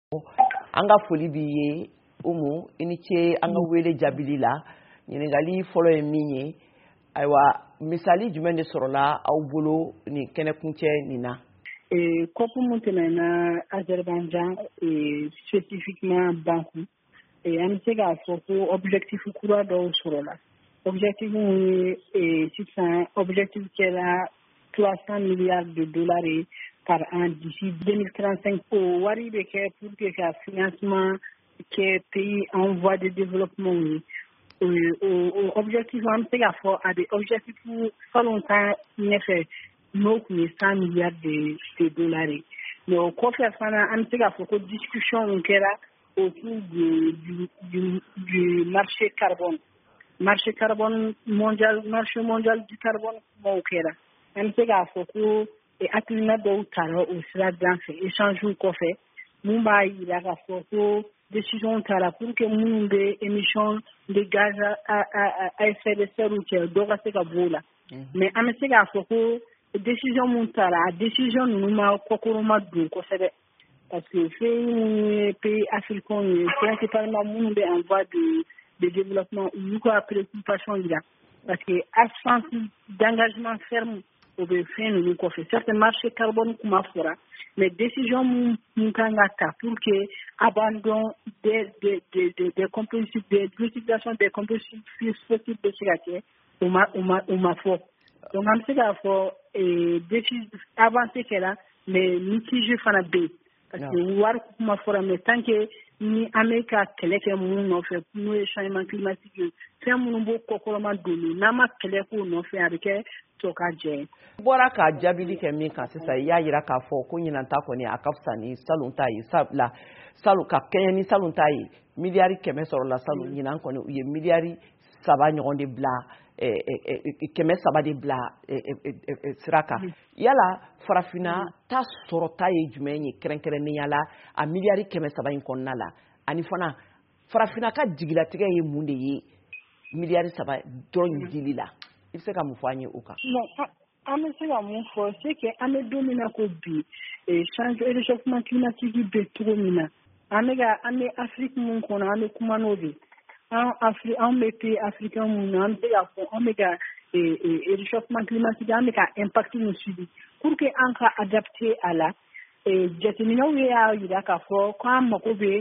Anga foli b'i ye Umu I ni ce an ka wele jaabili la ɲininkali fɔlɔ ye min ye ayiwa misali jumɛn de sɔrɔla aw bolo ni kɛnɛkuncɛ nin na COP mun tɛmɛna Azerbaïdjan spécifiquement Bakou an bɛ se k'a fɔ ko objectif kura dɔw sɔrɔla objectif mun ye sisan objectif kɛra 300 milliards de dollars par an d'ici 2035 o wari bɛ kɛ pour que ka financement kɛ pays en voie de développement ye o objectif an bɛ se k'a fɔ a bɛ objectif salon tan ɲɛfɛ n'o tun ye 100 milliards de dollars mais o kɔfɛ fana an bɛ se k'a fɔ ko discussion min kɛra autour du marché carbone mondial marché mondial du carbone kumaw kɛra an bɛ se k'a fɔ ko hakilina dɔw tara o sira dan fɛ échange kɔfɛ mun b'a yira k'a fɔ ko décision tara pour que minnu bɛ émission de gaz à effet de serre kɛ dɔ ka se ka bɔ o la mais an bɛ se k'a fɔ ko décision mun tara a décision ninnu ma kɔkɔrɔ ma don kosɛbɛ parce que fɛn minnu ye pays africains ye principalement minnu bɛ en voie de développement u y'u ka préoccupation jira parce que absence d'engagement ferme o bɛ fɛn ninnu kɔfɛ certes marché carbone kuma fɔra mais décision mun kan ka ta pour que abandon des combustibles de l'utilisation des combustibles fossiles bɛ se ka kɛ o ma fɔ donc an bɛ se k'a fɔ avancé kɛra mais mitigé fana bɛ yen parce que wari kuma fɔra mais tant que ni an bɛ ka kɛlɛ kɛ minnu nɔfɛ n'o ye changement climatique ye fɛn minnu b'o kɔkɔrɔma donni n'an ma kɛlɛ k'o nɔfɛ a bɛ kɛ to ka jɛ bɔra ka jaabili kɛ min kan sisan I y'a jira k'a fɔ ko ɲinan ta kɔni a ka fisa ni salon ta ye sabula salon ka kɛɲɛ ni salon ta ye miliyari 100 sɔrɔla salon ɲinan kɔni u ye miliyari 3 ɲɔgɔn de bila 300 de bila sira kan yala farafina ta sɔrɔta ye jumɛn ye kɛrɛnkɛrɛnnenya la a miliyari 300 in kɔnɔna la ani fana farafina ka jigilatigɛ ye mun de ye miliyari 3 dɔrɔn dili la I bɛ se ka mun fɔ an ye o kan an bɛ se ka mun fɔ c'est que an bɛ don min na ko bi réchauffement climatique bɛ cogo min na an bɛ Afrique mun kɔnɔ an bɛ kuma n'o de an bɛ pays africain mun na an bɛ se ka fɔ an bɛ ka réchauffement climatique an bɛ ka impact min subir pour que an ka adapter a la jateminɛw y'a jira k'a fɔ k'an mago bɛ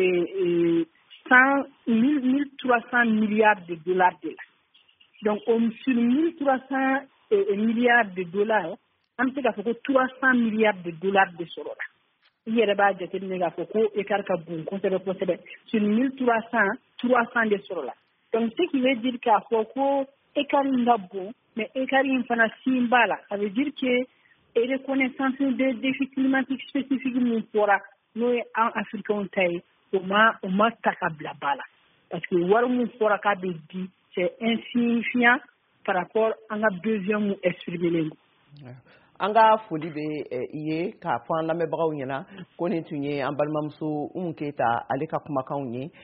1300 milliards de dollars de la donc sur 1300 milliards de dollars an bɛ se k'a fɔ ko 300 milliards de dollars de sɔrɔla I yɛrɛ b'a jateminɛ k'a fɔ ko écart ka bon kosɛbɛ kosɛbɛ sur 1300 300 de sɔrɔla donc ce qui veut dire k'a fɔ ko écart in ka bon mais écart in fana sin b'a la ça veut dire que reconnaissance des défis climatiques spécifiques min fɔra n'o ye an africains ta ye o ma ta ka bila ba la parce que wari min fɔra k'a bɛ di c'est insignifiant par rapport an ka besoin mun exprimer an ka foli bɛ I ye k'a fɔ an lamɛnbagaw ɲɛna ko nin tun ye an balimamuso Umu Keyita ale ka kumakanw ye